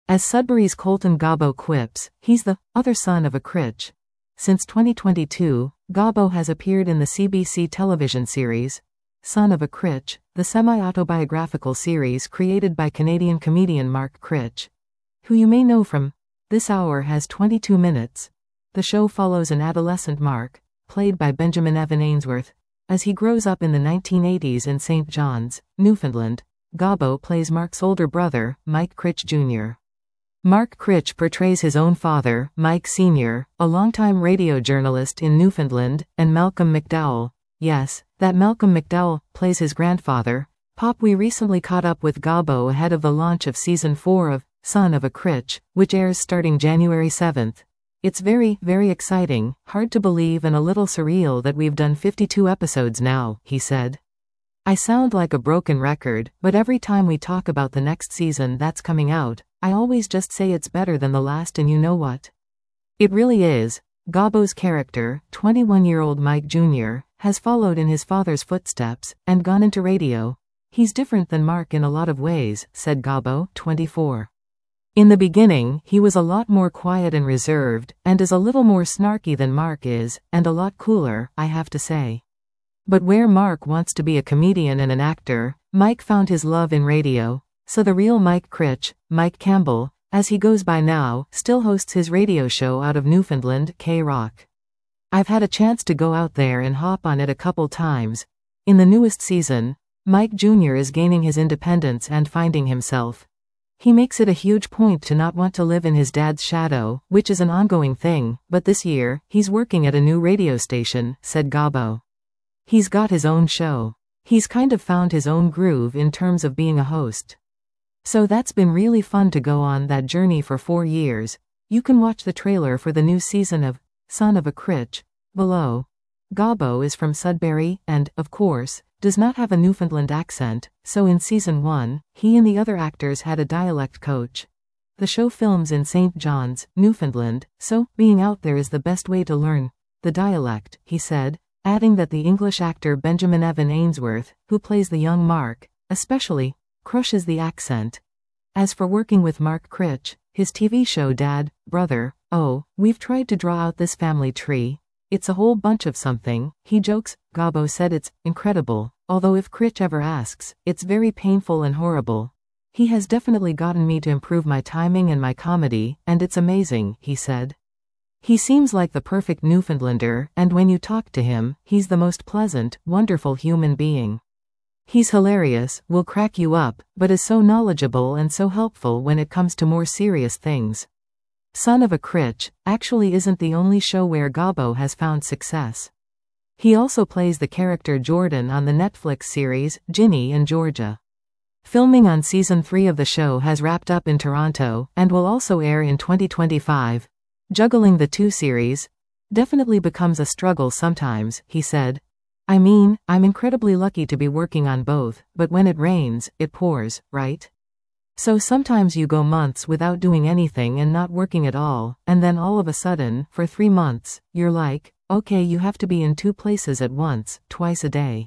As Sudbury's Colton Gobbo quips, he's the other son of a Critch. Since 2022, Gobbo has appeared in the CBC television series, Son of a Critch, the semi-autobiographical series created by Canadian comedian Mark Critch, who you may know from This Hour Has 22 Minutes. The show follows an adolescent Mark, played by Benjamin Evan Ainsworth, as he grows up in the 1980s in St. John's, Newfoundland. Gobbo plays Mark's older brother, Mike Critch Jr. Mark Critch portrays his own father, Mike Sr., a longtime radio journalist in Newfoundland, and Malcolm McDowell. Yes, that Malcolm McDowell plays his grandfather. Pop. We recently caught up with Gobbo ahead of the launch of Season 4 of Son of a Critch, which airs starting January 7th. It's very, very exciting, hard to believe and a little surreal that we've done 52 episodes now, he said. I sound like a broken record, but every time we talk about the next season that's coming out, I always just say it's better than the last, and you know what? It really is. Gobbo's character, 21-year-old Mike Jr., has followed in his father's footsteps and gone into radio. He's different than Mark in a lot of ways, said Gobbo, 24. In the beginning, he was a lot more quiet and reserved, and is a little more snarky than Mark is, and a lot cooler, I have to say. But where Mark wants to be a comedian and an actor, Mike found his love in radio. So the real Mike Critch, Mike Campbell, as he goes by now, still hosts his radio show out of Newfoundland, K-Rock. I've had a chance to go out there and hop on it a couple times. In the newest season, Mike Jr. is gaining his independence and finding himself. He makes it a huge point to not want to live in his dad's shadow, which is an ongoing thing, but this year, he's working at a new radio station, said Gobbo. He's got his own show. He's kind of found his own groove in terms of being a host. So that's been really fun to go on that journey for 4 years. You can watch the trailer for the new season of Son of a Critch below. Gobbo is from Sudbury and, of course, does not have a Newfoundland accent, so in Season 1, he and the other actors had a dialect coach. The show films in St. John's, Newfoundland, so being out there is the best way to learn the dialect, he said, adding that the English actor Benjamin Evan Ainsworth, who plays the young Mark, especially crushes the accent. As for working with Mark Critch, his TV show Dad, Brother, oh, we've tried to draw out this family tree. It's a whole bunch of something, he jokes. Gobbo said it's incredible, although if Critch ever asks, it's very painful and horrible. He has definitely gotten me to improve my timing and my comedy, and it's amazing, he said. He seems like the perfect Newfoundlander, and when you talk to him, he's the most pleasant, wonderful human being. He's hilarious, will crack you up, but is so knowledgeable and so helpful when it comes to more serious things. Son of a Critch actually isn't the only show where Gobbo has found success. He also plays the character Jordan on the Netflix series Ginny and Georgia. Filming on Season 3 of the show has wrapped up in Toronto and will also air in 2025. Juggling the two series definitely becomes a struggle sometimes, he said. I mean, I'm incredibly lucky to be working on both, but when it rains, it pours, right? So sometimes you go months without doing anything and not working at all, and then all of a sudden, for 3 months, you're like, okay, you have to be in 2 places at once, twice a day.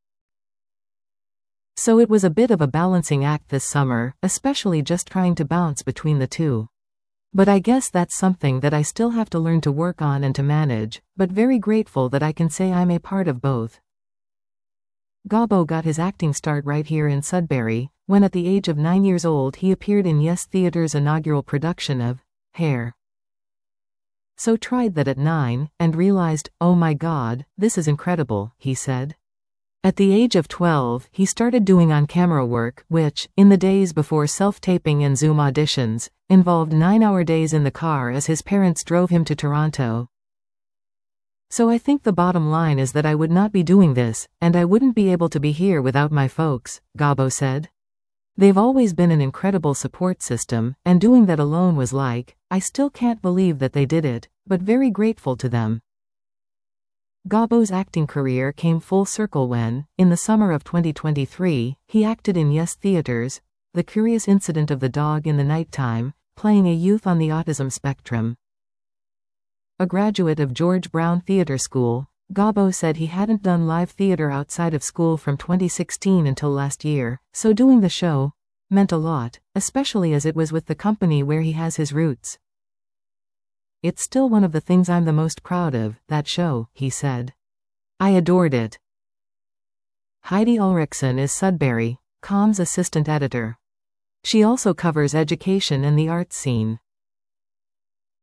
So it was a bit of a balancing act this summer, especially just trying to bounce between the two. But I guess that's something that I still have to learn to work on and to manage, but very grateful that I can say I'm a part of both. Gobbo got his acting start right here in Sudbury, when at the age of 9 years old he appeared in Yes Theatre's inaugural production of Hair. So tried that at 9, and realized, oh my god, this is incredible, he said. At the age of 12, he started doing on-camera work, which, in the days before self-taping and Zoom auditions, involved 9-hour days in the car as his parents drove him to Toronto. So I think the bottom line is that I would not be doing this, and I wouldn't be able to be here without my folks, Gobbo said. They've always been an incredible support system, and doing that alone was like, I still can't believe that they did it, but very grateful to them. Gobbo's acting career came full circle when, in the summer of 2023, he acted in Yes Theatre's The Curious Incident of the Dog in the Nighttime, playing a youth on the autism spectrum. A graduate of George Brown Theatre School, Gobbo said he hadn't done live theatre outside of school from 2016 until last year, so doing the show meant a lot, especially as it was with the company where he has his roots. It's still one of the things I'm the most proud of, that show, he said. I adored it. Heidi Ulrichsen is Sudbury.com's assistant editor. She also covers education and the arts scene.